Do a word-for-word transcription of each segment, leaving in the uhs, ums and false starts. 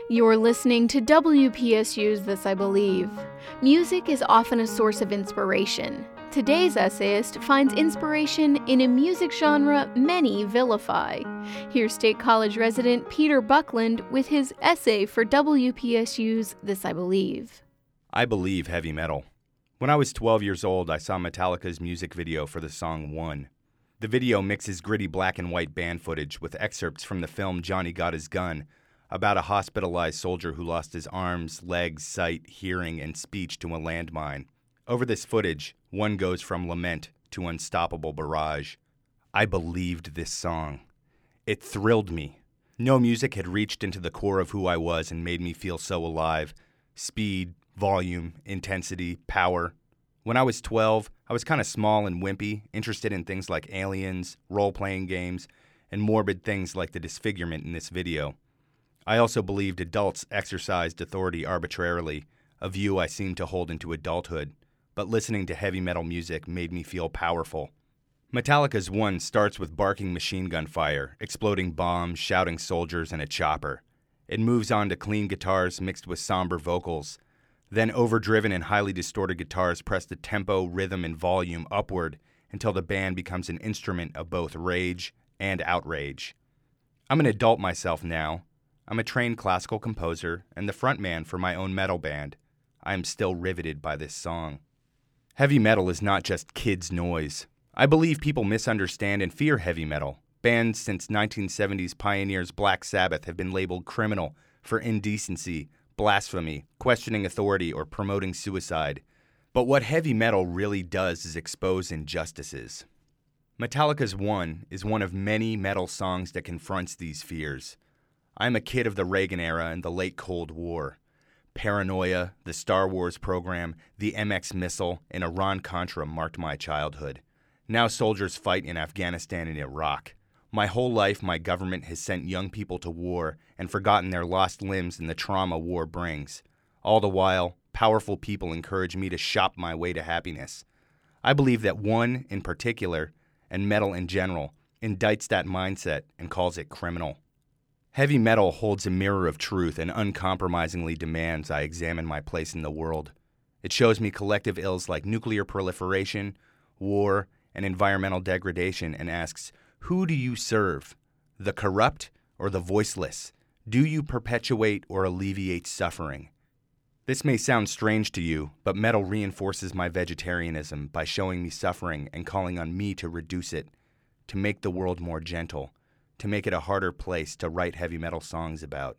You're listening to W P S U's This I Believe. Music is often a source of inspiration. Today's essayist finds inspiration in a music genre many vilify. Here's State College resident Peter Buckland with his essay for W P S U's This I Believe. I believe heavy metal. When I was twelve years old, I saw Metallica's music video for the song One. The video mixes gritty black and white band footage with excerpts from the film Johnny Got His Gun, about a hospitalized soldier who lost his arms, legs, sight, hearing, and speech to a landmine. Over this footage, one goes from lament to unstoppable barrage. I believed this song. It thrilled me. No music had reached into the core of who I was and made me feel so alive. Speed, volume, intensity, power. When I was twelve, I was kind of small and wimpy, interested in things like aliens, role-playing games, and morbid things like the disfigurement in this video. I also believed adults exercised authority arbitrarily, a view I seemed to hold into adulthood, but listening to heavy metal music made me feel powerful. Metallica's One starts with barking machine gun fire, exploding bombs, shouting soldiers, and a chopper. It moves on to clean guitars mixed with somber vocals. Then overdriven and highly distorted guitars press the tempo, rhythm, and volume upward until the band becomes an instrument of both rage and outrage. I'm an adult myself now. I'm a trained classical composer and the frontman for my own metal band. I am still riveted by this song. Heavy metal is not just kids' noise. I believe people misunderstand and fear heavy metal. Bands since nineteen seventies pioneers Black Sabbath have been labeled criminal for indecency, blasphemy, questioning authority, or promoting suicide. But what heavy metal really does is expose injustices. Metallica's One is one of many metal songs that confronts these fears. I'm a kid of the Reagan era and the late Cold War. Paranoia, the Star Wars program, the M X missile, and Iran-Contra marked my childhood. Now soldiers fight in Afghanistan and Iraq. My whole life, my government has sent young people to war and forgotten their lost limbs and the trauma war brings. All the while, powerful people encourage me to shop my way to happiness. I believe that One, in particular, and metal in general, indicts that mindset and calls it criminal. Heavy metal holds a mirror of truth and uncompromisingly demands I examine my place in the world. It shows me collective ills like nuclear proliferation, war, and environmental degradation and asks, who do you serve? The corrupt or the voiceless? Do you perpetuate or alleviate suffering? This may sound strange to you, but metal reinforces my vegetarianism by showing me suffering and calling on me to reduce it, to make the world more gentle, to make it a harder place to write heavy metal songs about.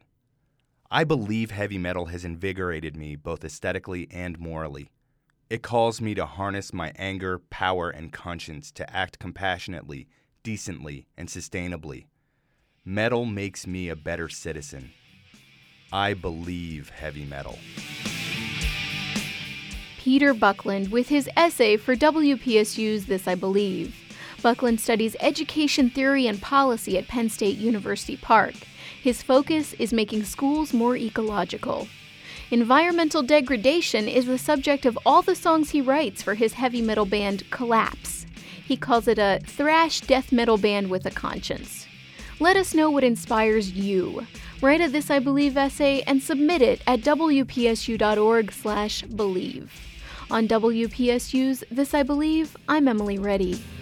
I believe heavy metal has invigorated me both aesthetically and morally. It calls me to harness my anger, power, and conscience to act compassionately, decently, and sustainably. Metal makes me a better citizen. I believe heavy metal. Peter Buckland with his essay for W P S U's This I Believe. Buckland studies education theory and policy at Penn State University Park. His focus is making schools more ecological. Environmental degradation is the subject of all the songs he writes for his heavy metal band Collapse. He calls it a thrash death metal band with a conscience. Let us know what inspires you. Write a This I Believe essay and submit it at w p s u dot org slash believe. On W P S U's This I Believe, I'm Emily Reddy.